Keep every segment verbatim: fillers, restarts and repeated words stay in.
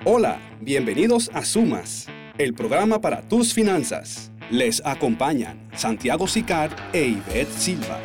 Hola, bienvenidos a Sumas, el programa para tus finanzas. Les acompañan Santiago Sicard e Ivette Silva.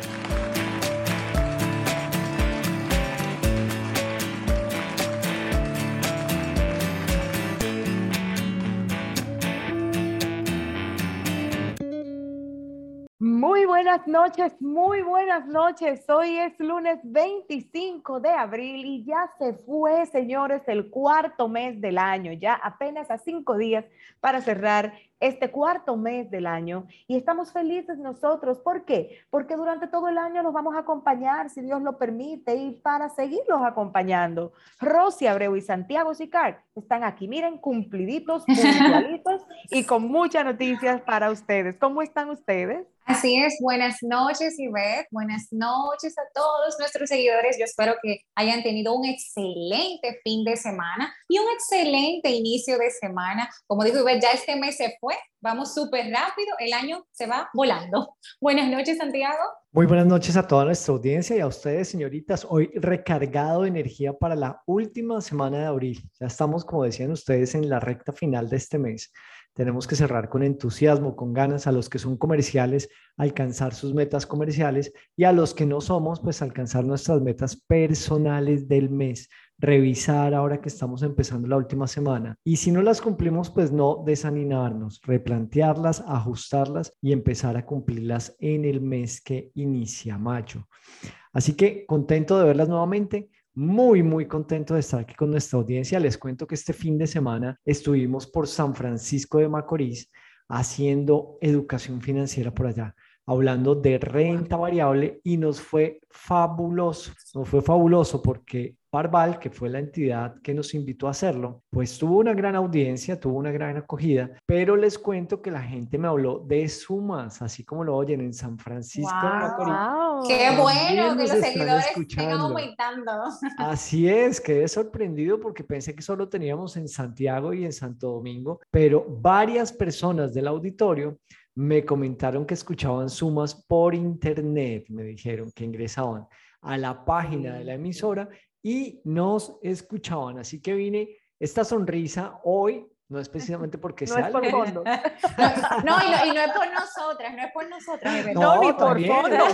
Muy buenas noches, muy buenas noches. Hoy es lunes veinticinco de abril y ya se fue, señores, el cuarto mes del año, ya apenas a cinco días para cerrar este cuarto mes del año. Y estamos felices nosotros. ¿Por qué? Porque durante todo el año los vamos a acompañar, si Dios lo permite, y para seguirlos acompañando. Rosy Abreu y Santiago Sicard están aquí, miren, cumpliditos, puntualitos y con muchas noticias para ustedes. ¿Cómo están ustedes? Así es, buenas noches, Ivette, buenas noches a todos nuestros seguidores. Yo espero que hayan tenido un excelente fin de semana y un excelente inicio de semana. Como dijo Ivette, ya este mes se fue, vamos súper rápido, el año se va volando. Buenas noches, Santiago. Muy buenas noches a toda nuestra audiencia y a ustedes, señoritas. Hoy recargado de energía para la última semana de abril. Ya estamos, como decían ustedes, en la recta final de este mes. Tenemos que cerrar con entusiasmo, con ganas, a los que son comerciales, alcanzar sus metas comerciales, y a los que no somos, pues alcanzar nuestras metas personales del mes. Revisar ahora que estamos empezando la última semana. Y si no las cumplimos, pues no desanimarnos, replantearlas, ajustarlas y empezar a cumplirlas en el mes que inicia, mayo. Así que contento de verlas nuevamente. Muy, muy contento de estar aquí con nuestra audiencia. Les cuento que este fin de semana estuvimos por San Francisco de Macorís haciendo educación financiera por allá, hablando de renta variable, y nos fue fabuloso, nos fue fabuloso porque Parval, que fue la entidad que nos invitó a hacerlo, pues tuvo una gran audiencia, tuvo una gran acogida, pero les cuento que la gente me habló de Sumas, así como lo oyen, en San Francisco Wow, de Macorís. wow. Qué bueno que los seguidores están aumentando. Así es, quedé sorprendido porque pensé que solo teníamos en Santiago y en Santo Domingo, pero varias personas del auditorio me comentaron que escuchaban Sumas por internet, me dijeron que ingresaban a la página de la emisora y nos escuchaban. Así que vine, esta sonrisa hoy no es precisamente porque no sea es por fondo. No, no, y no, y no es por nosotras, no es por nosotras. No, no, ni por también, fondo.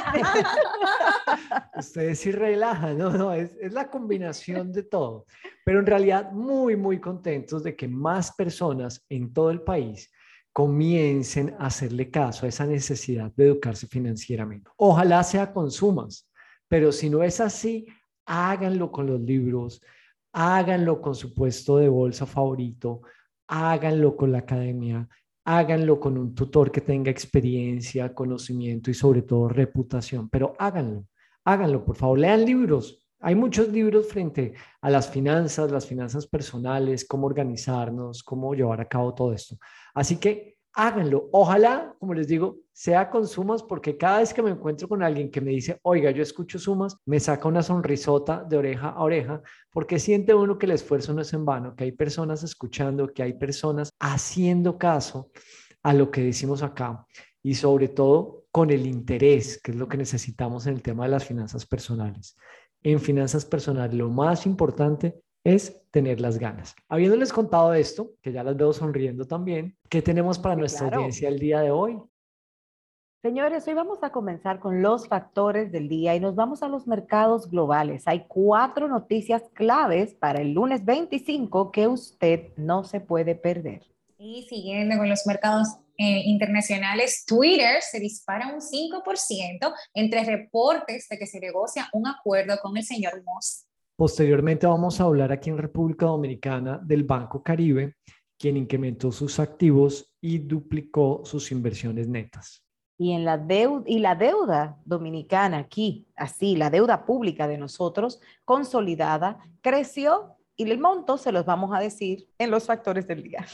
Ustedes sí relajan, no, no, es, es la combinación de todo. Pero en realidad muy, muy contentos de que más personas en todo el país comiencen a hacerle caso a esa necesidad de educarse financieramente. Ojalá sea con Sumas, pero si no es así, háganlo con los libros, háganlo con su puesto de bolsa favorito, háganlo con la academia, háganlo con un tutor que tenga experiencia, conocimiento y sobre todo reputación, pero háganlo, háganlo, por favor, lean libros. Hay muchos libros frente a las finanzas, las finanzas personales, cómo organizarnos, cómo llevar a cabo todo esto. Así que háganlo. Ojalá, como les digo, sea con Sumas, porque cada vez que me encuentro con alguien que me dice, oiga, yo escucho Sumas, me saca una sonrisota de oreja a oreja, porque siente uno que el esfuerzo no es en vano, que hay personas escuchando, que hay personas haciendo caso a lo que decimos acá, y sobre todo con el interés, que es lo que necesitamos en el tema de las finanzas personales. En finanzas personales, lo más importante es tener las ganas. Habiéndoles contado esto, que ya las veo sonriendo también, ¿qué tenemos para Sí, nuestra claro. audiencia el día de hoy? Señores, hoy vamos a comenzar con los factores del día y nos vamos a los mercados globales. Hay cuatro noticias claves para el lunes veinticinco que usted no se puede perder. Y siguiendo con los mercados eh, internacionales, Twitter se dispara un cinco por ciento entre reportes de que se negocia un acuerdo con el señor Musk. Posteriormente vamos a hablar aquí en República Dominicana del Banco Caribe, quien incrementó sus activos y duplicó sus inversiones netas. Y, en la deuda, y la deuda dominicana aquí, así, la deuda pública de nosotros, consolidada, creció, y el monto se los vamos a decir en los factores del día.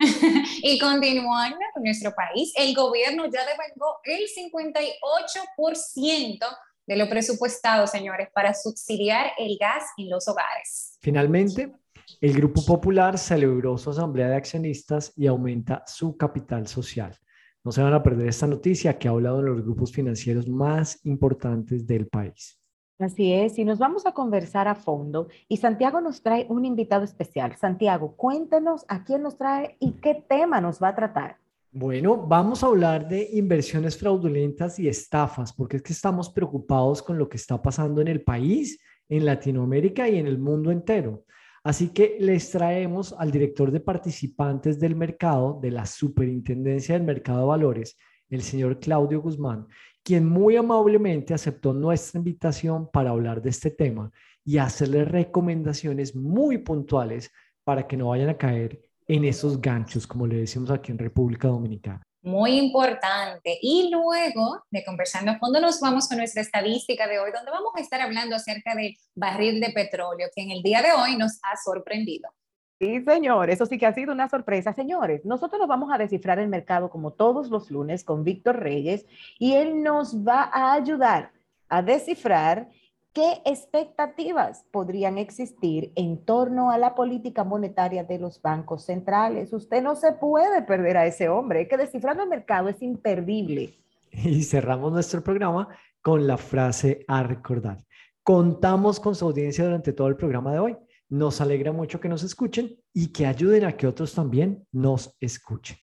Y continuando con nuestro país, el gobierno ya devengó el cincuenta y ocho por ciento de lo presupuestado, señores, para subsidiar el gas en los hogares. Finalmente, el Grupo Popular celebró su asamblea de accionistas y aumenta su capital social. No se van a perder esta noticia que ha hablado de los grupos financieros más importantes del país. Así es, y nos vamos a conversar a fondo y Santiago nos trae un invitado especial. Santiago, cuéntanos a quién nos trae y qué tema nos va a tratar. Bueno, vamos a hablar de inversiones fraudulentas y estafas, porque es que estamos preocupados con lo que está pasando en el país, en Latinoamérica y en el mundo entero. Así que les traemos al director de participantes del mercado de la Superintendencia del Mercado de Valores, el señor Claudio Guzmán, quien muy amablemente aceptó nuestra invitación para hablar de este tema y hacerle recomendaciones muy puntuales para que no vayan a caer en esos ganchos, como le decimos aquí en República Dominicana. Muy importante. Y luego de conversando a fondo nos vamos con nuestra estadística de hoy, donde vamos a estar hablando acerca del barril de petróleo, que en el día de hoy nos ha sorprendido. Sí, señor, eso sí que ha sido una sorpresa. Señores, nosotros nos vamos a descifrar el mercado como todos los lunes con Víctor Reyes y él nos va a ayudar a descifrar qué expectativas podrían existir en torno a la política monetaria de los bancos centrales. Usted no se puede perder a ese hombre, es que descifrando el mercado es imperdible. Y cerramos nuestro programa con la frase a recordar. Contamos con su audiencia durante todo el programa de hoy. Nos alegra mucho que nos escuchen y que ayuden a que otros también nos escuchen.